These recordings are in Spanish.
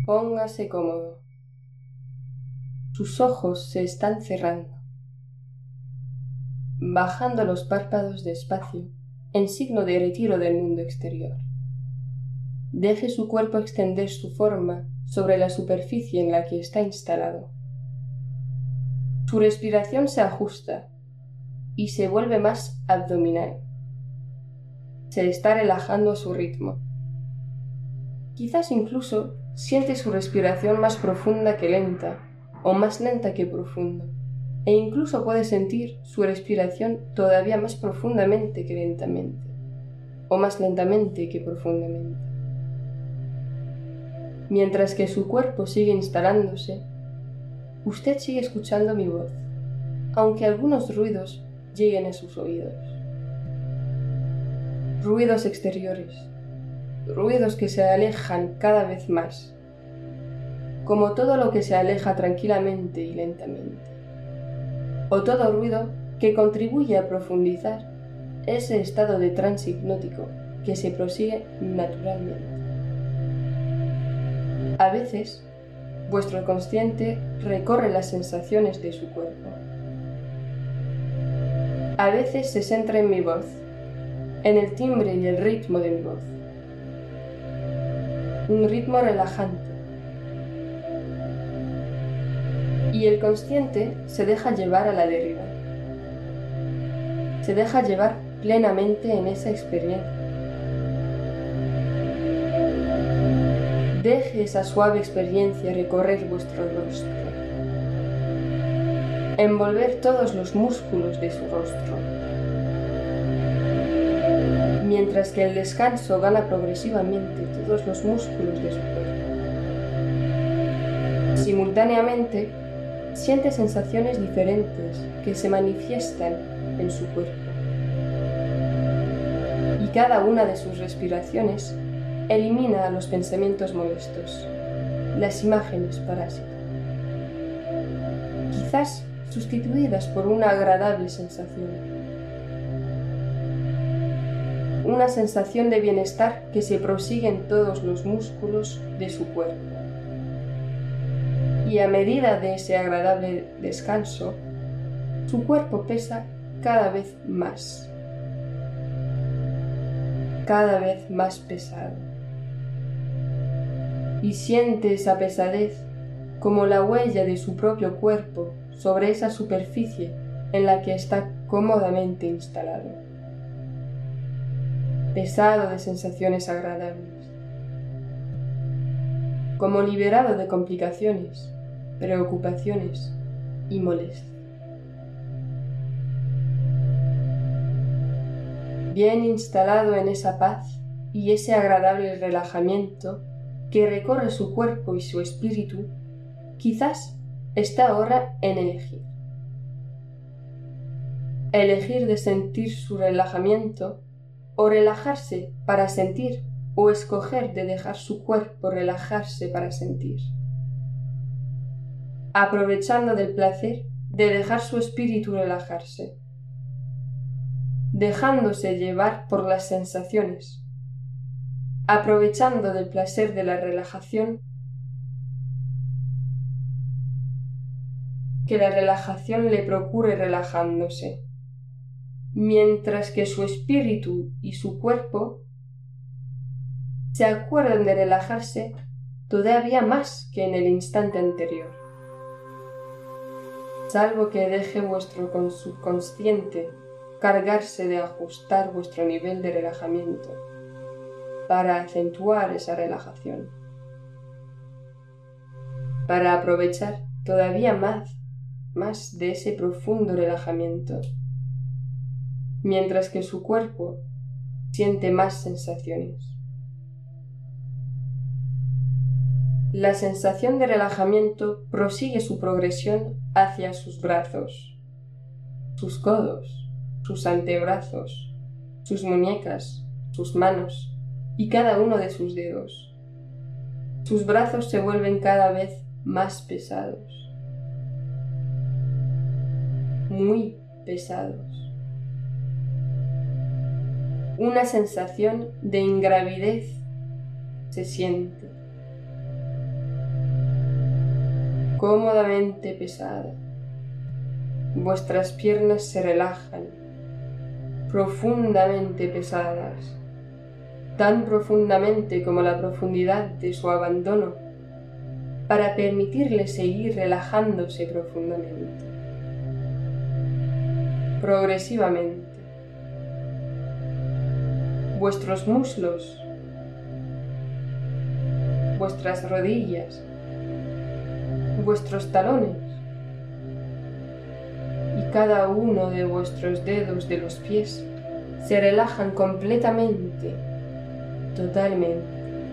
Póngase cómodo. Sus ojos se están cerrando, bajando los párpados despacio en signo de retiro del mundo exterior. Deje su cuerpo extender su forma sobre la superficie en la que está instalado. Su respiración se ajusta y se vuelve más abdominal. Se está relajando a su ritmo. Quizás incluso siente su respiración más profunda que lenta, o más lenta que profunda, e incluso puede sentir su respiración todavía más profundamente que lentamente, o más lentamente que profundamente. Mientras que su cuerpo sigue instalándose, usted sigue escuchando mi voz, aunque algunos ruidos lleguen a sus oídos. Ruidos exteriores, ruidos que se alejan cada vez más, como todo lo que se aleja tranquilamente y lentamente, o todo ruido que contribuye a profundizar ese estado de trance hipnótico que se prosigue naturalmente. A veces, vuestro consciente recorre las sensaciones de su cuerpo. A veces se centra en mi voz, en el timbre y el ritmo de mi voz. Un ritmo relajante. Y el consciente se deja llevar a la deriva. Se deja llevar plenamente en esa experiencia. Deje esa suave experiencia recorrer vuestro rostro, envolver todos los músculos de su rostro, mientras que el descanso gana progresivamente todos los músculos de su cuerpo. Simultáneamente, siente sensaciones diferentes que se manifiestan en su cuerpo. Y cada una de sus respiraciones elimina los pensamientos molestos, las imágenes parásitas, quizás sustituidas por una agradable sensación. Una sensación de bienestar que se prosigue en todos los músculos de su cuerpo. Y a medida de ese agradable descanso, su cuerpo pesa cada vez más pesado. Y siente esa pesadez como la huella de su propio cuerpo sobre esa superficie en la que está cómodamente instalado. Pesado de sensaciones agradables, como liberado de complicaciones, preocupaciones y molestias. Bien instalado en esa paz y ese agradable relajamiento que recorre su cuerpo y su espíritu, quizás está ahora en elegir. Elegir de sentir su relajamiento o relajarse para sentir, o escoger de dejar su cuerpo relajarse para sentir. Aprovechando del placer de dejar su espíritu relajarse, dejándose llevar por las sensaciones, aprovechando del placer de la relajación, que la relajación le procure relajándose, mientras que su espíritu y su cuerpo se acuerdan de relajarse todavía más que en el instante anterior, salvo que deje vuestro subconsciente cargarse de ajustar vuestro nivel de relajamiento para acentuar esa relajación, para aprovechar todavía más de ese profundo relajamiento, mientras que su cuerpo siente más sensaciones. La sensación de relajamiento prosigue su progresión hacia sus brazos, sus codos, sus antebrazos, sus muñecas, sus manos y cada uno de sus dedos. Sus brazos se vuelven cada vez más pesados, muy pesados. Una sensación de ingravidez se siente. cómodamente pesada. Vuestras piernas se relajan, profundamente pesadas, tan profundamente como la profundidad de su abandono, para permitirle seguir relajándose profundamente. Progresivamente, vuestros muslos, vuestras rodillas, vuestros talones y cada uno de vuestros dedos de los pies se relajan completamente, totalmente.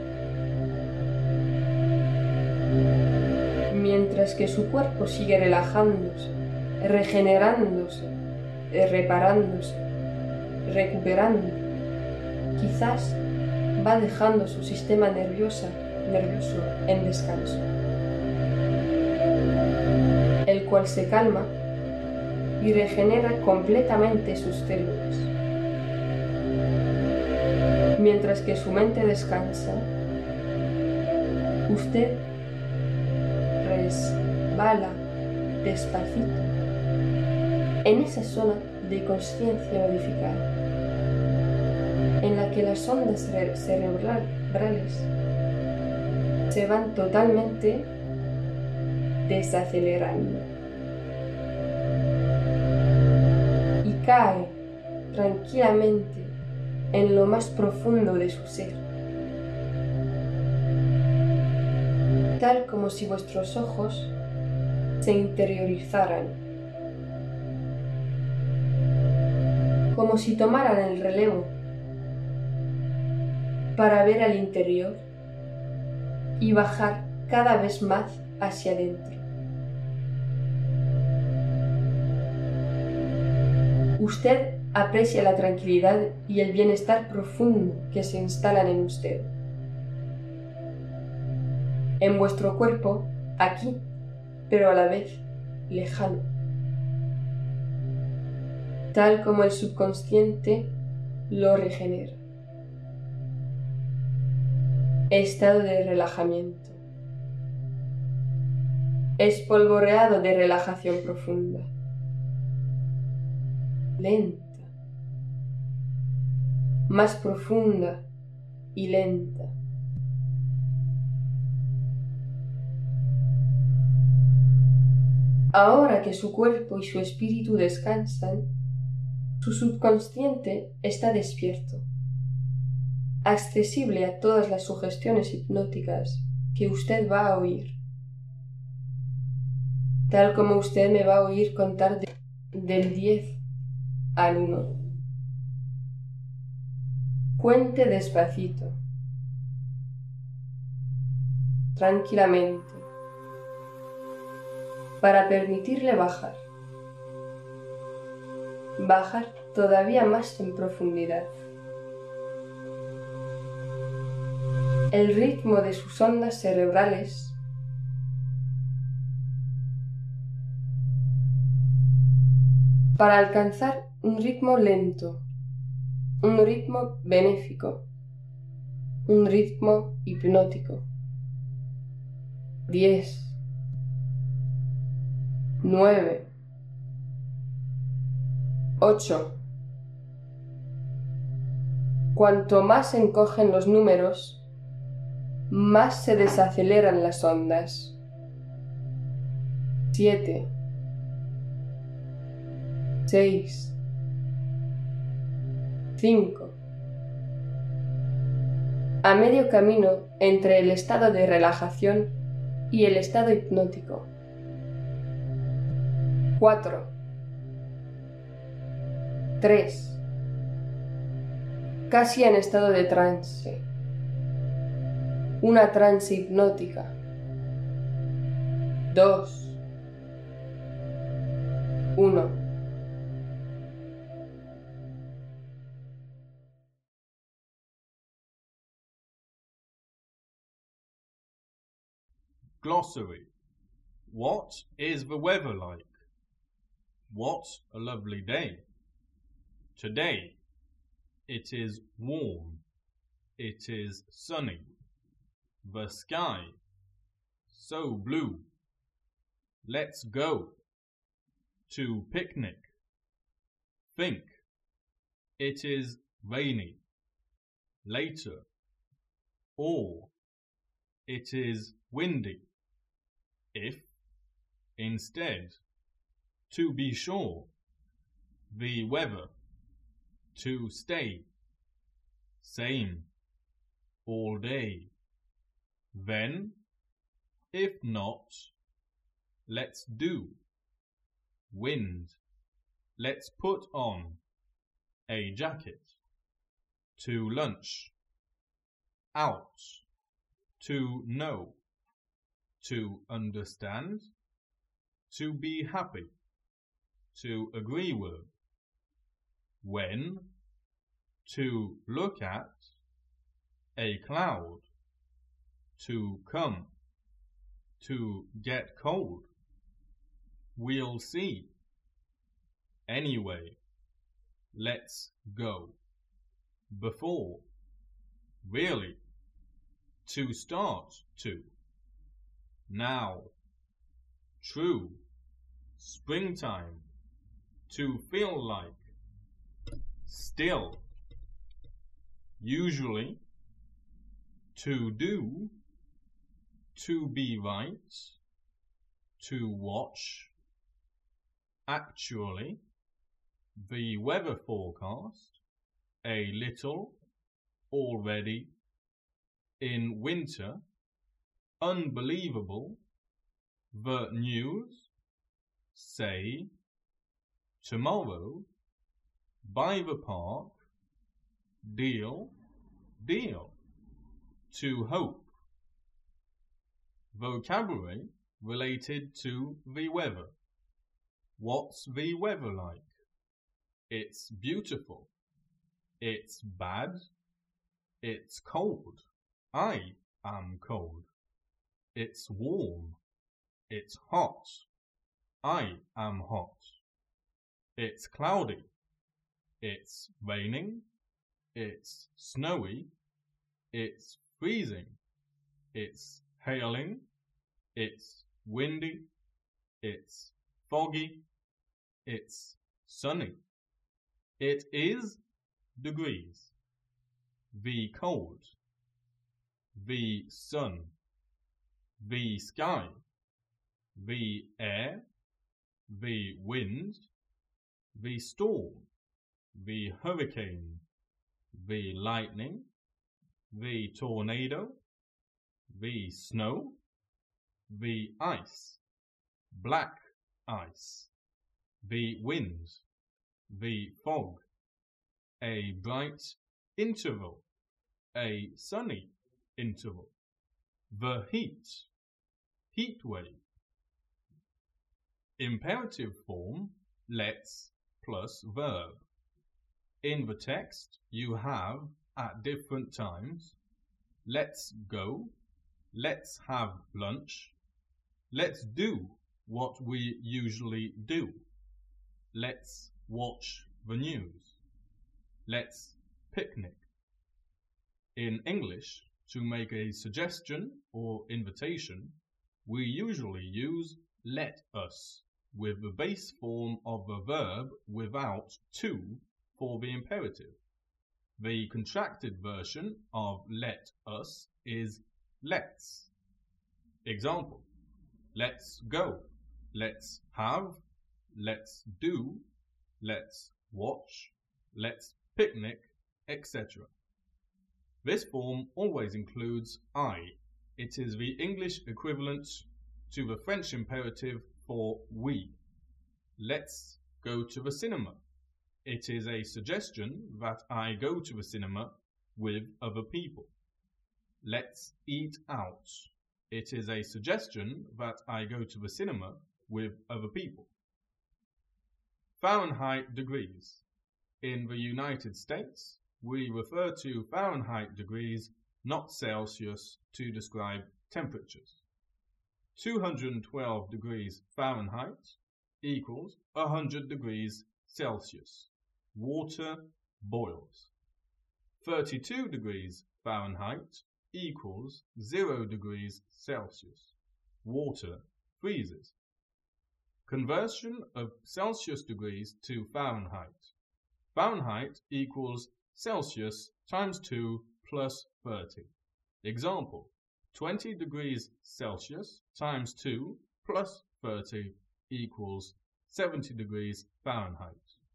Mientras que su cuerpo sigue relajándose, regenerándose, reparándose, recuperando, quizás va dejando su sistema nervioso en descanso, el cual se calma y regenera completamente sus células. Mientras que su mente descansa, usted resbala despacito en esa zona de conciencia modificada, en la que las ondas cerebrales se van totalmente desacelerando y cae tranquilamente en lo más profundo de su ser, tal como si vuestros ojos se interiorizaran, como si tomaran el relevo para ver al interior y bajar cada vez más hacia adentro. Usted aprecia la tranquilidad y el bienestar profundo que se instalan en usted, en vuestro cuerpo, aquí, pero a la vez lejano, tal como el subconsciente lo regenera. Estado de relajamiento. Espolvoreado de relajación profunda. Lenta. Más profunda y lenta. Ahora que su cuerpo y su espíritu descansan, su subconsciente está despierto, accesible a todas las sugestiones hipnóticas que usted va a oír, tal como usted me va a oír contar del 10 al 1. Cuente despacito, tranquilamente, para permitirle bajar todavía más en profundidad. El ritmo de sus ondas cerebrales para alcanzar un ritmo lento, un ritmo benéfico, un ritmo hipnótico. 10, 9, 8. Cuanto más se encogen los números, más se desaceleran las ondas. 7, 6, 5. A medio camino entre el estado de relajación y el estado hipnótico. 4, 3. Casi en estado de trance. Una trance hipnótica. 2, 1. Glossary. What is the weather like? What a lovely day. Today. It is warm. It is sunny. The sky. So blue. let's go. To picnic. Think, it is rainy. Later. Or, it is windy. If, instead. To be sure. The weather. To stay. Same. All day. Then, if not, let's do. Wind. Let's put on. A jacket. To lunch. Out. To know. To understand. To be happy. To agree with. When. To look at. A cloud. To come. To get cold. We'll see. Anyway. Let's go. Before. Really. To start to. Now. True. Springtime. To feel like. Still. Usually. To do. To be right. To watch. Actually. The weather forecast. A little. Already. In winter. Unbelievable. The news. Say. Tomorrow. By the park. Deal. Deal. To hope. Vocabulary related to the weather. What's the weather like? It's beautiful. It's bad. It's cold. I am cold. It's warm. It's hot. I am hot. It's cloudy. It's raining. It's snowy. It's freezing. It's hailing. It's windy. It's foggy. It's sunny. It is degrees. The cold. The sun. The sky. The air. The wind. The storm. The hurricane. The lightning. The tornado. The snow. The ice. Black ice. The wind. The fog. A bright interval. A sunny interval. The heat. Heat wave. Imperative form, let's plus verb. In the text, you have, at different times, let's go, let's have lunch, let's do what we usually do, let's watch the news, let's picnic. In English, to make a suggestion or invitation, we usually use let us with the base form of the verb without to for the imperative. The contracted version of let us is let's. Example: let's go, let's have, let's do, let's watch, let's picnic, etc. This form always includes I. It is the English equivalent to the French imperative for we. Let's go to the cinema. It is a suggestion that I go to the cinema with other people. Let's eat out. It is a suggestion that I go to the cinema with other people. Fahrenheit degrees. In the United States, we refer to Fahrenheit degrees, not Celsius, to describe temperatures. 212 degrees Fahrenheit equals 100 degrees Celsius. Water boils. 32 degrees Fahrenheit equals 0 degrees Celsius. Water freezes. Conversion of Celsius degrees to Fahrenheit. Fahrenheit equals Celsius times 2 plus 30. Example, 20 degrees Celsius times 2 plus 30 equals 70 degrees Fahrenheit.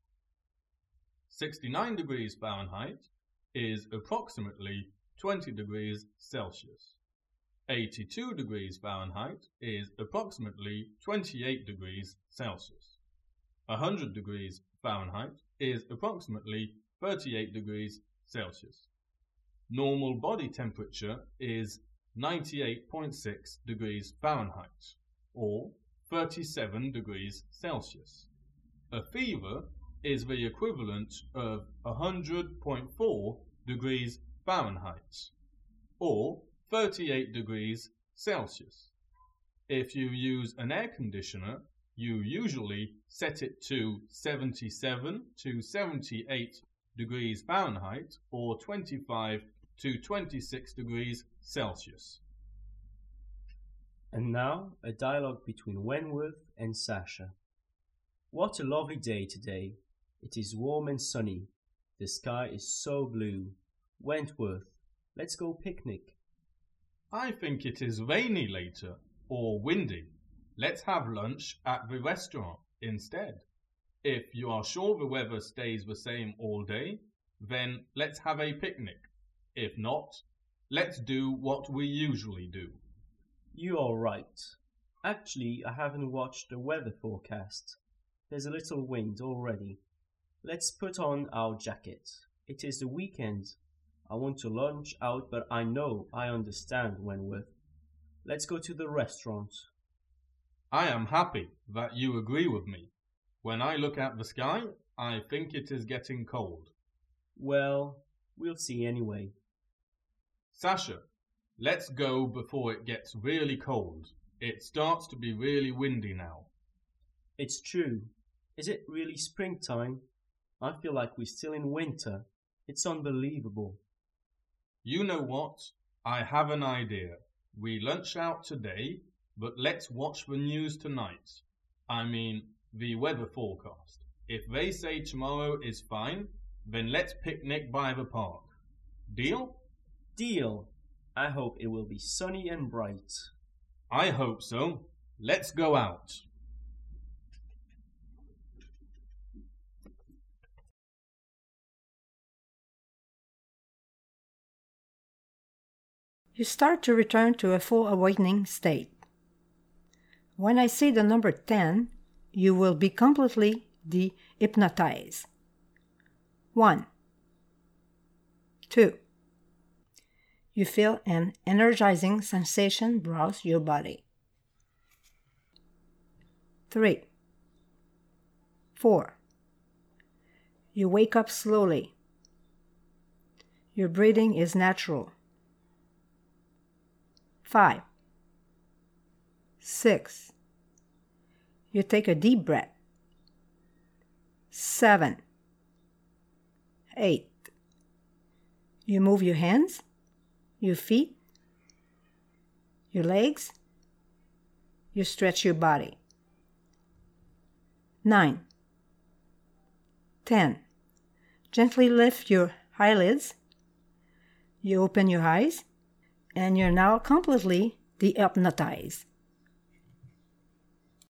69 degrees Fahrenheit is approximately 20 degrees Celsius. 82 degrees Fahrenheit is approximately 28 degrees Celsius. 100 degrees Fahrenheit is approximately 38 degrees Celsius. Normal body temperature is 98.6 degrees Fahrenheit, or 37 degrees Celsius. A fever is the equivalent of 100.4 degrees Fahrenheit, or 38 degrees Celsius. If you use an air conditioner, you usually set it to 77 to 78 degrees Fahrenheit or 25 to 26 degrees Celsius. And now, a dialogue between Wentworth and Sasha. What a lovely day today. It is warm and sunny. The sky is so blue. Wentworth, let's go picnic. I think it is rainy later, or windy. Let's have lunch at the restaurant instead. If you are sure the weather stays the same all day, then let's have a picnic. If not, let's do what we usually do. You are right. Actually, I haven't watched the weather forecast. There's a little wind already. Let's put on our jacket. It is the weekend. I want to lunch out, but I know I understand Wentworth. Let's go to the restaurant. I am happy that you agree with me. When I look at the sky, I think it is getting cold. Well, we'll see anyway. Sasha, let's go before it gets really cold. It starts to be really windy now. It's true. Is it really springtime? I feel like we're still in winter. It's unbelievable. You know what? I have an idea. We lunch out today, but let's watch the news tonight. I mean, the weather forecast. If they say tomorrow is fine, then let's picnic by the park. Deal? Deal. I hope it will be sunny and bright. I hope so. Let's go out. You start to return to a full awakening state. When I say the number 10, you will be completely de-hypnotized. 1, 2. You feel an energizing sensation browse your body. 3, 4. You wake up slowly. Your breathing is natural. 5, 6. You take a deep breath. 7, 8. You move your hands, your feet, your legs. You stretch your body. 9, 10. Gently lift your eyelids. You open your eyes, and you're now completely de-hypnotized.